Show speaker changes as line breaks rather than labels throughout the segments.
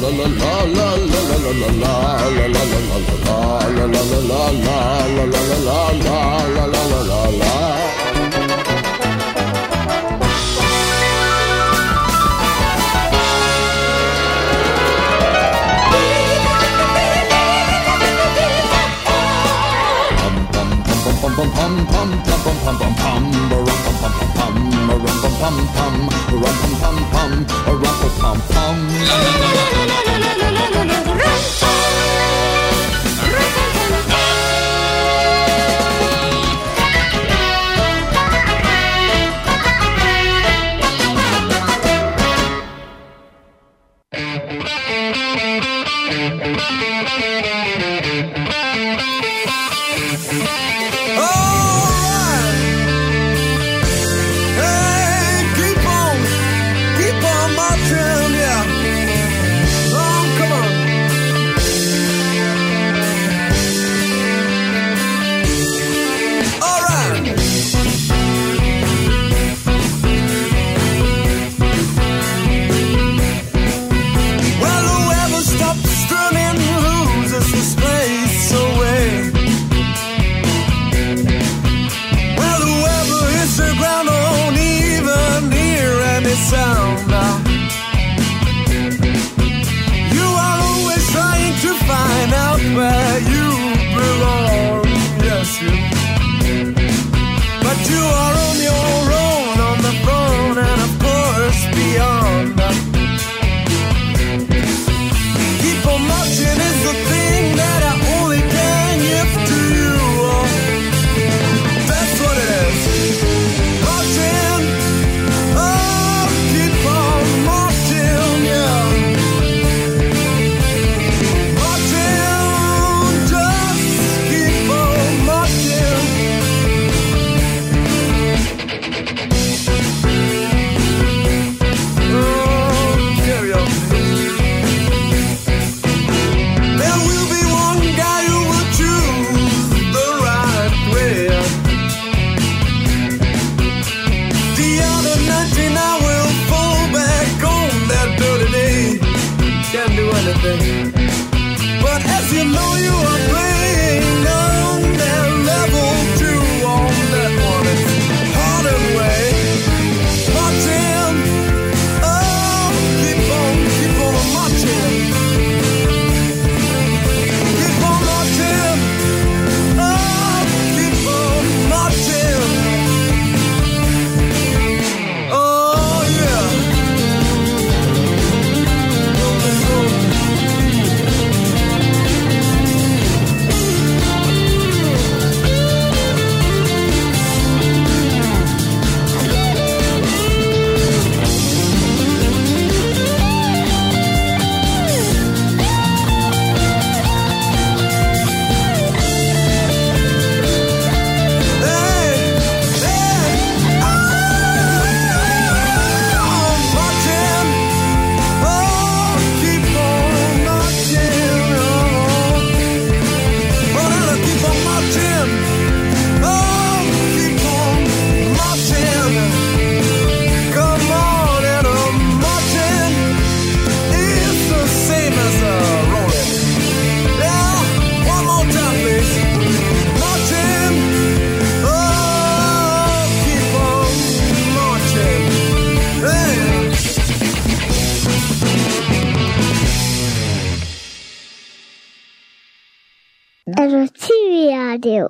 Radio.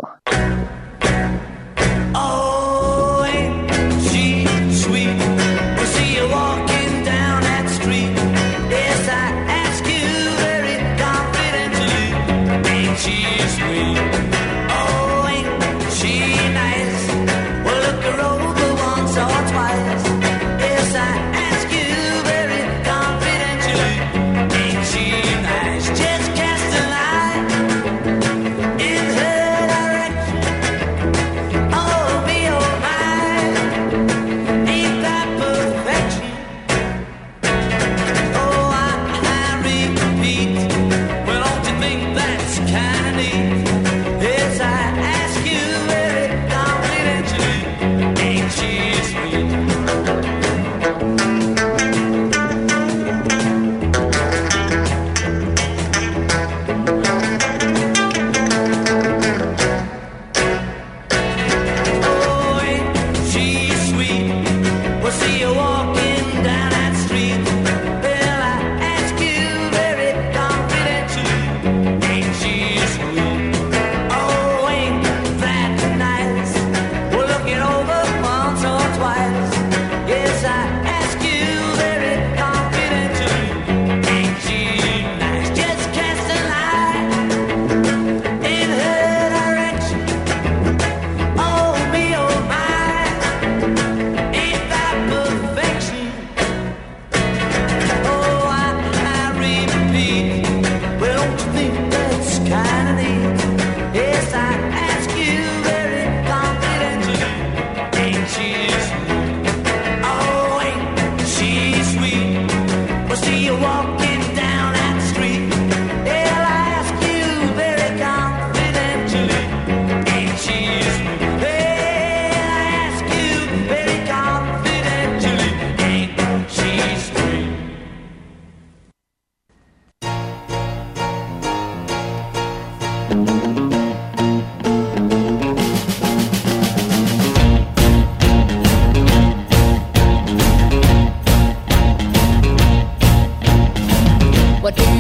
Oh, ain't she sweet? We see you walking down that street. Yes, I ask you very confidentially. Ain't she sweet? Oh, ain't she nice? Well, look her over once or twice. Yes, I ask you very confidentially. Ain't she nice? Just cast an eye in her direction.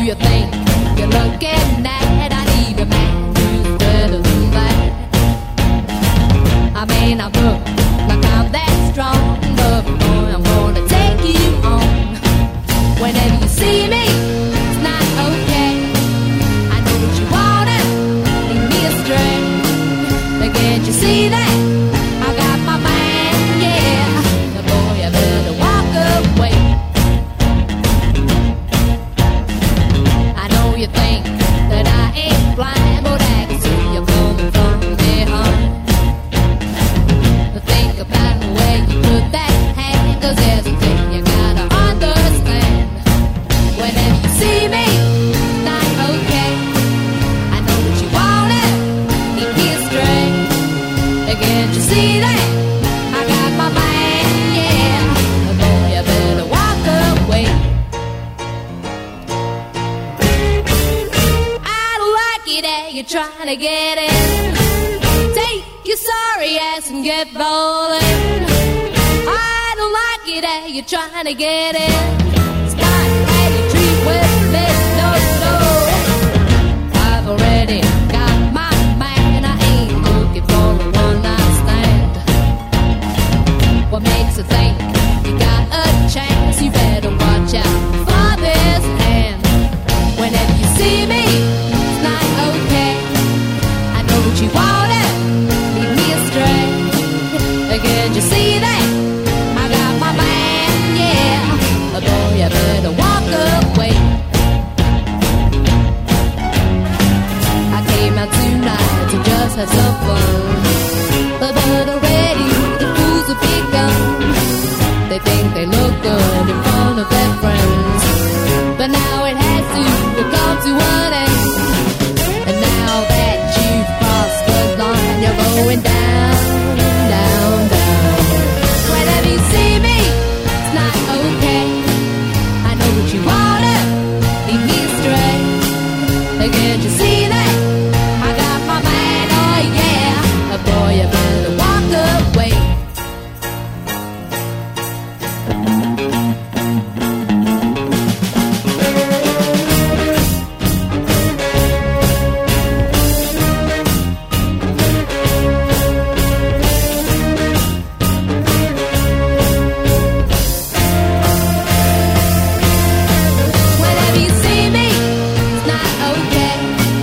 you think you're looking at. I need a man who's better than that. I may not look like I'm that strong, but boy, I'm gonna take you on. Whenever you see me, it's not okay. I know what you wanna lead me astray. But can't you see that I got my man? Yeah, the boy, I better walk away. I know you think that I ain't blind, but I can see you coming from behind. But think about the way you put that hand, 'cause there's a thing you gotta understand. Whenever you see me, it's not okay. I know what you wanna keep me straight. Can't you see that I got my man? Yeah, boy, you better walk away. I don't like it that you're trying to get in. Take your sorry ass and get rolling. I don't like it that you're trying to get in. It's not how you treat women, no, no. I've already got my man. I ain't looking for a one-night stand. What makes you think you got a chance? You better watch out for this hand. Whenever you see me, it's not okay. I know what you wanna lead me astray. Can't you see that I got my man? Yeah, boy, you better walk away. I came out tonight to just have some fun, but already the fools have begun. They think they look good in front of their friends, but now it has to come to an end. And now that you've crossed the line, you're going down, down, down. Whenever you see me, it's not okay. I know what you wanna lead me astray. Can't you see that I got my man? Oh yeah, boy, you better walk away. Whenever you see me, it's not okay.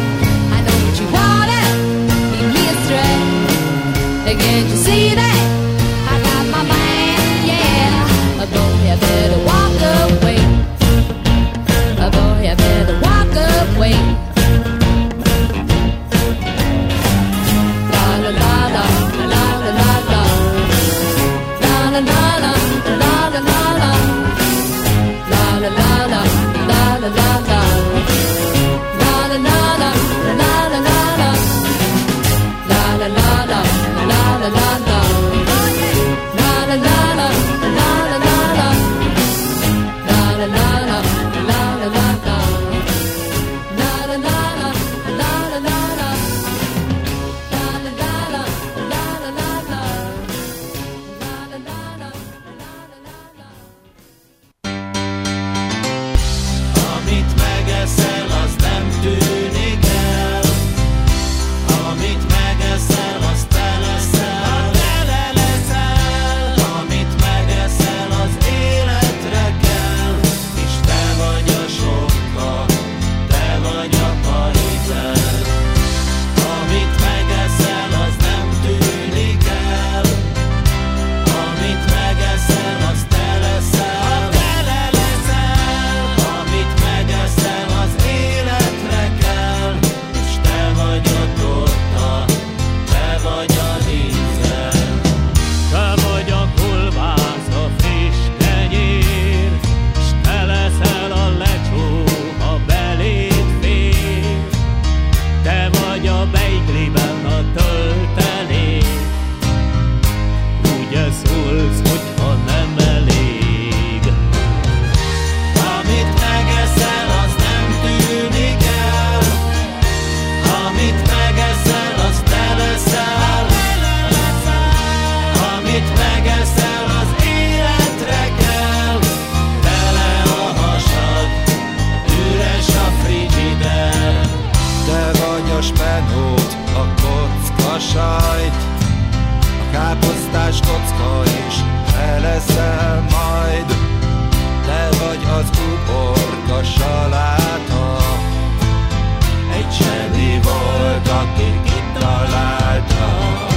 az uborka saláta. Egy zseni volt, aki kitalálta.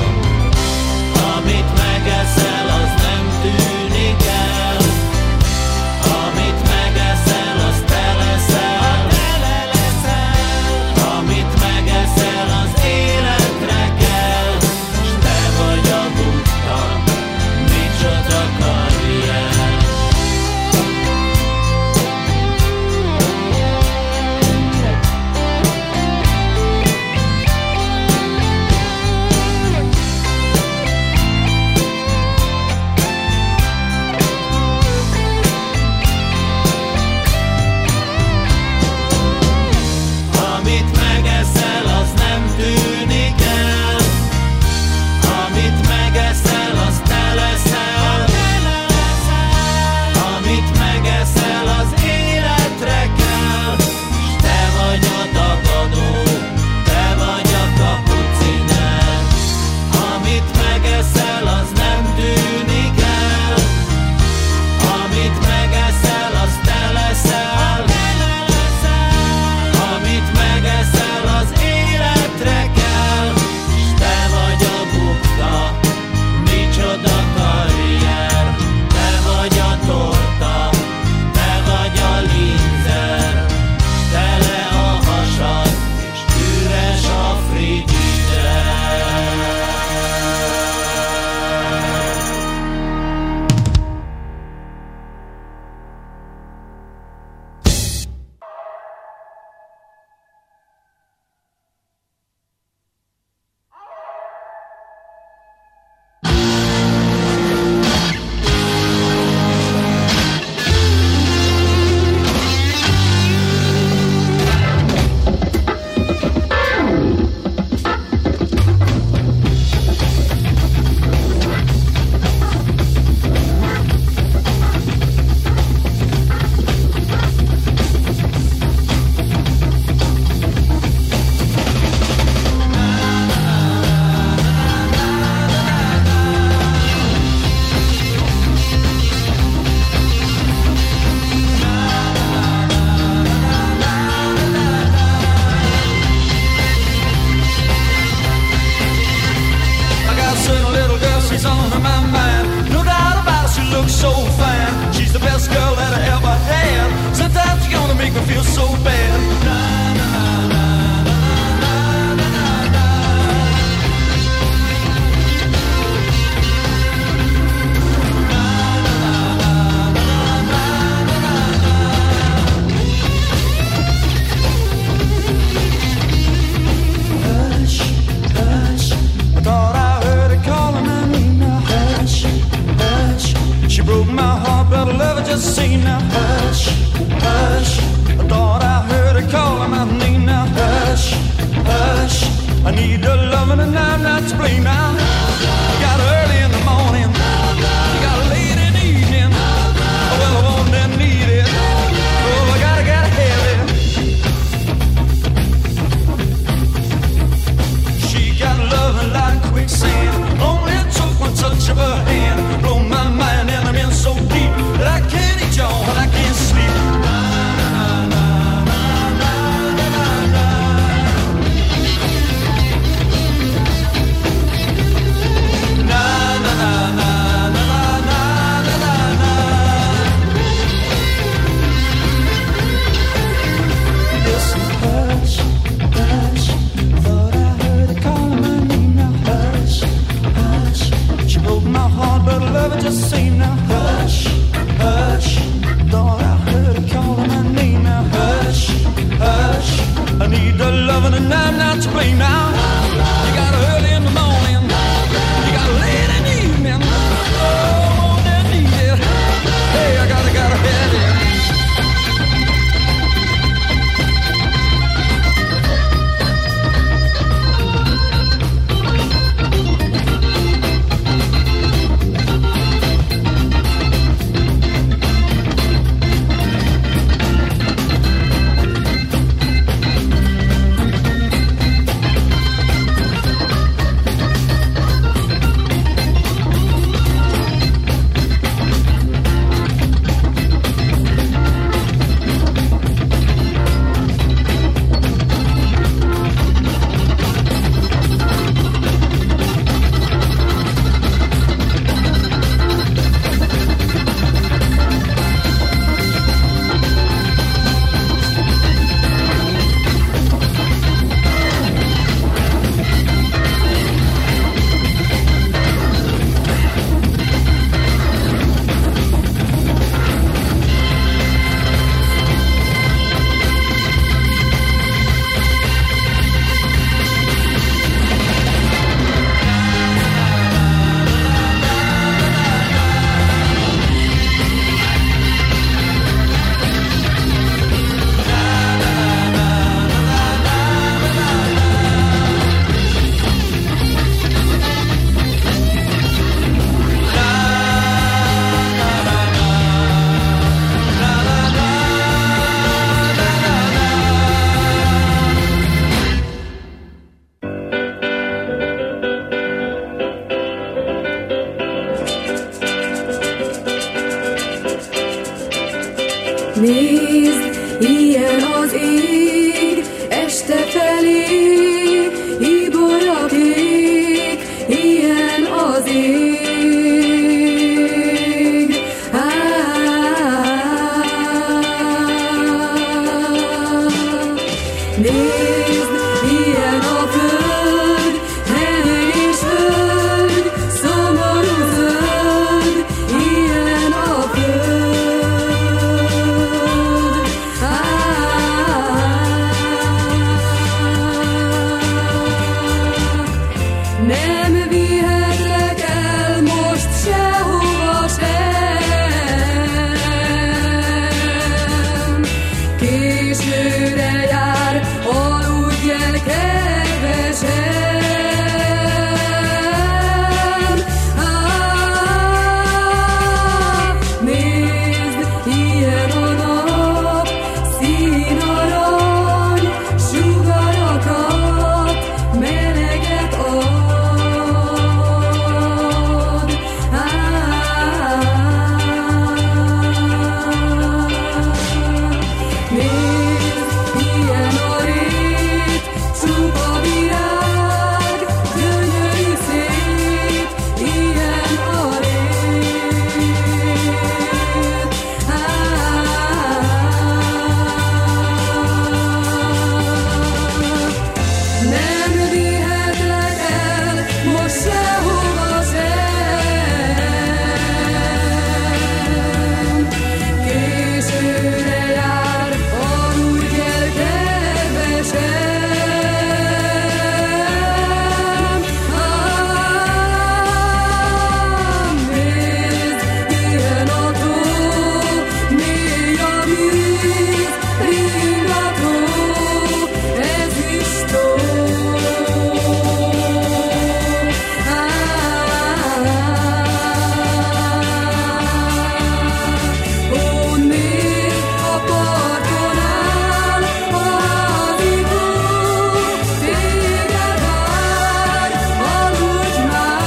Amit megeszel, az nem tűnik el. Amit megeszel, az te leszel. Amit megeszel, az életre kell. S te vagy a bukta, micsoda karrier. Amit megeszel, az nem tűnik el. Amit megeszel, az te leszel. Amit megeszel, az életre kell. S te vagy a tagadó, te vagy a kapuciner. Amit megeszel, az nem tűnik el. Amit megeszel, az te leszel. Amit megeszel, az életre kell. S te vagy a bukta, micsoda karrier. Te vagy a torta, te vagy a linzer. Tele a hasad, és üres a frigider. I got a certain little girl, she's on my mind. No doubt about it, she looks so fine. She's the best girl that I ever had. Sometimes she's gonna make me feel so bad. Na, na, na, na, na, na, na, na. Na, na, na, na, na, na, na, Hush, hush, I thought I heard her calling my name now. Hush, hush, she broke my heart, but I love her just the same now. Hush, hush, I thought I heard her calling my name now. Hush, hush, I need her loving and I'm not to blame now. You got her early in the morning, you got her late in the evening. Well, I want and need it, oh, I gotta have it. She got loving like quicksand. Only it took one touch of her hand. Blow my mind and I'm in so deep that I can't eat y'all and I can't sleep. Na, na, na, na, na, na, na, na. Na, na, na, na, na, na, na, na, na. Listen, hush, hush, thought I heard her calling my name now. Hush, hush, she broke my heart, but I love her just the same now. Hush, hush, thought I heard her calling my name now. Hush, hush, I need the loving and I'm not to blame now. You got her early in the morning, you got her late in the evening. Oh, I need it. Hey, I gotta have it.
Nézd, ilyen az ég, este felé, híbor a kék, ilyen az ég. Nézd, ilyen a föld, hely és föld, szomorú zöld, ilyen a föld. Nem vihetlek el most sehova sem, későre jár, aludj el, kedvesem. Nézd, ilyen a nap, színarany, sugarakat, meleget ad. Nézd, ilyen a rét, csupa virág, gyönyörű szép, ilyen a rét. Nem vihetlek el most sehova sem, későre jár, aludj el, kedvesem. Nézd, ilyen a tó, mély a víz, ringató, ez is tó. Ó, nézd, a parton áll a házikó, téged vár, aludj már.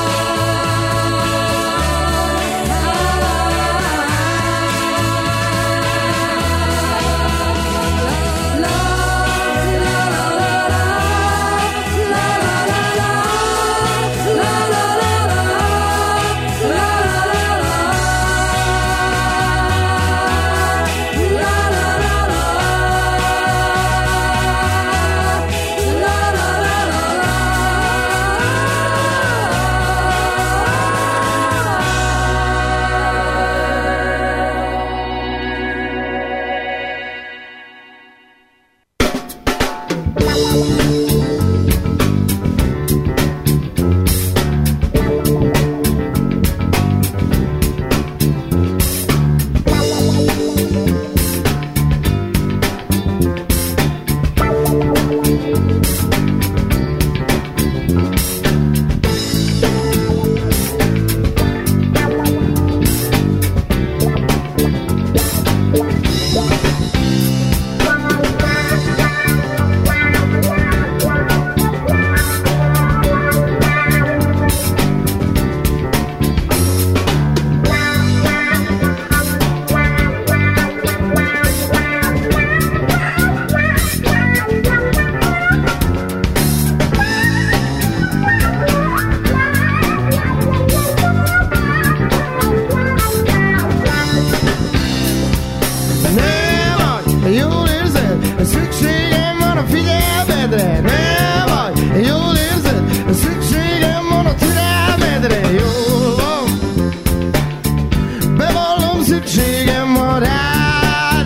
Jól érzed, szükségem van a figyelmedre. Ne vagy, jól érzed, szükségem van a türelmedre. Jól van, bevallom, szükségem van rád.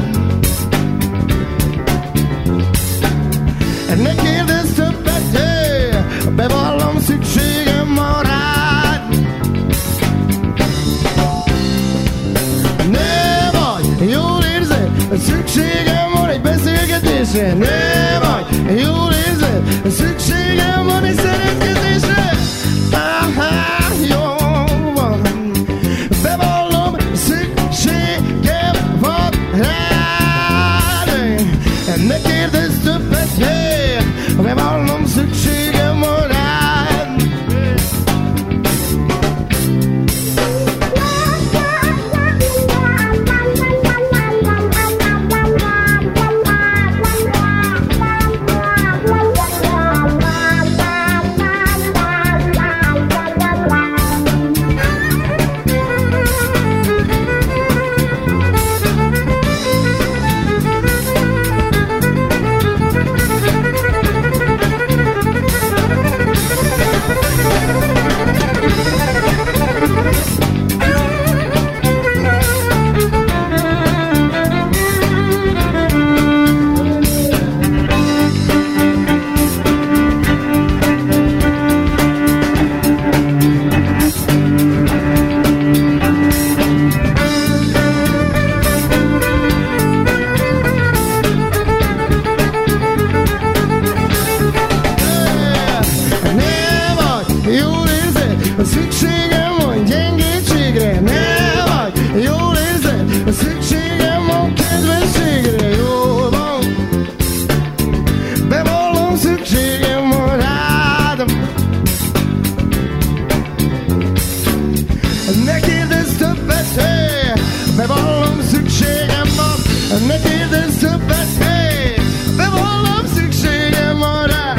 Ne kérdezz többet, bevallom, szükségem van rád. Ne vagy, jól érzed, szükségem van egy beszélgetésre. Ne vagy, jól érzed, szükségem van egy szeretkezésre. Jó van, bevallom, szükségem van rád. Ne kérdezz többet, bevallom, szükségem van rád. szükségem van gyengétségre, ne vagy, jól érzed, szükségem van kedvességre, jól van. Bevallom, szükségem van rád. Ne kérdezz többet, hey! Bevallom, szükségem van. Ne kérdezz többet, hey! Bevallom, szükségem van rá.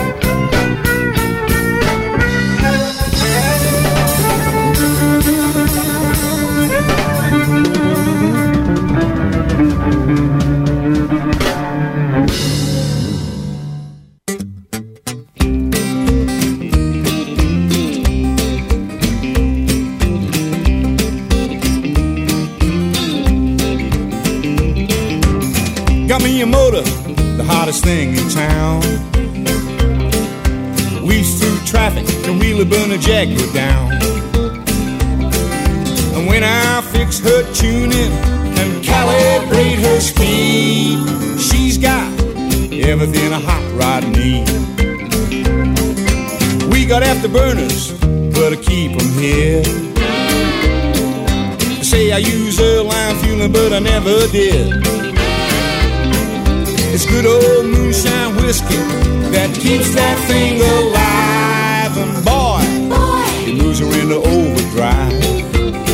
Got me a motor, the hottest thing in town. Weaves through traffic, can really burn a Jaguar down. And when I fix her tuning and calibrate her speed, she's got everything a hot rod needs. We got afterburners, but I keep them here. They say I use airline fueling, but I never did. It's good old moonshine whiskey that keeps that thing alive.